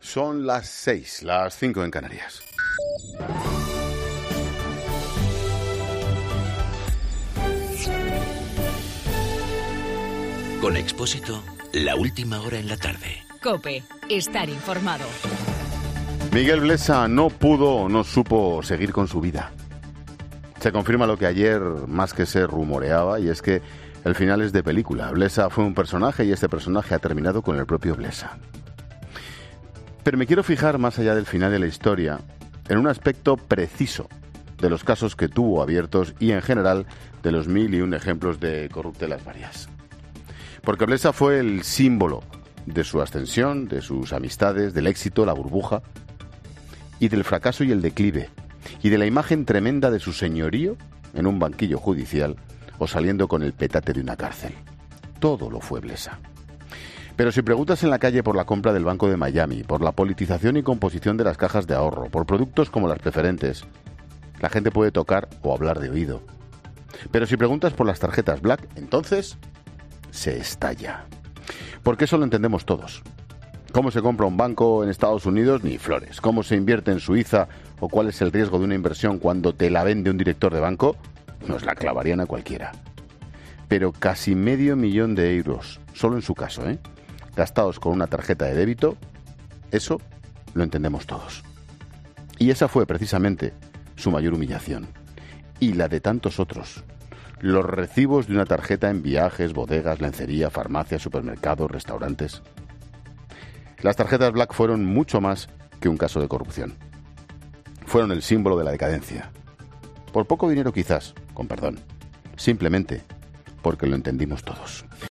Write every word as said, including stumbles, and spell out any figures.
Son las seis, las cinco en Canarias. Con Expósito, la última hora en la tarde. COPE, estar informado. Miguel Blesa no pudo o no supo seguir con su vida. Se confirma lo que ayer más que se rumoreaba, y es que el final es de película. Blesa fue un personaje y este personaje ha terminado con el propio Blesa. Pero me quiero fijar, más allá del final de la historia, en un aspecto preciso de los casos que tuvo abiertos y, en general, de los mil y un ejemplos de corruptelas varias. Porque Blesa fue el símbolo de su ascensión, de sus amistades, del éxito, la burbuja, y del fracaso y el declive, y de la imagen tremenda de su señorío en un banquillo judicial o saliendo con el petate de una cárcel. Todo lo fue Blesa. Pero si preguntas en la calle por la compra del Banco de Miami, por la politización y composición de las cajas de ahorro, por productos como las preferentes, la gente puede tocar o hablar de oído. Pero si preguntas por las tarjetas Black, entonces se estalla. Porque eso lo entendemos todos. Cómo se compra un banco en Estados Unidos, ni flores. Cómo se invierte en Suiza o cuál es el riesgo de una inversión cuando te la vende un director de banco, nos la clavarían a cualquiera. Pero casi medio millón de euros, solo en su caso, ¿eh?, gastados con una tarjeta de débito, eso lo entendemos todos. Y esa fue precisamente su mayor humillación. Y la de tantos otros. Los recibos de una tarjeta en viajes, bodegas, lencería, farmacias, supermercados, restaurantes. Las tarjetas Black fueron mucho más que un caso de corrupción. Fueron el símbolo de la decadencia. Por poco dinero quizás, con perdón. Simplemente porque lo entendimos todos.